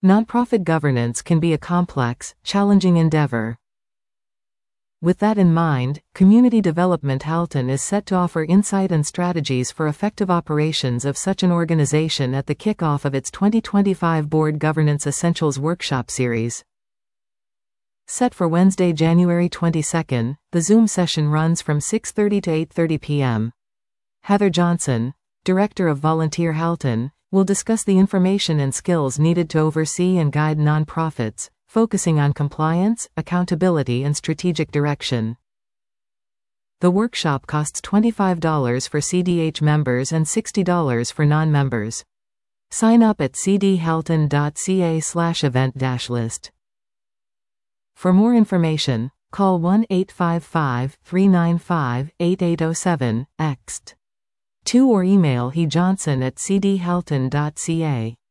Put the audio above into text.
Nonprofit governance can be a complex, challenging endeavor. With that in mind, Community Development Halton is set to offer insight and strategies for effective operations of such an organization at the kickoff of its 2025 Board Governance Essentials Workshop Series. Set for Wednesday, January 22, the Zoom session runs from 6:30 to 8:30 p.m. Heather Johnson, Director of Volunteer Halton, will discuss the information and skills needed to oversee and guide nonprofits, focusing on compliance, accountability and strategic direction. The workshop costs $25 for CDH members and $60 for non-members. Sign up at cdhalton.ca/event-list. For more information, call 1-855-395-8807, ext. 2 or email hejohnson@cdhalton.ca.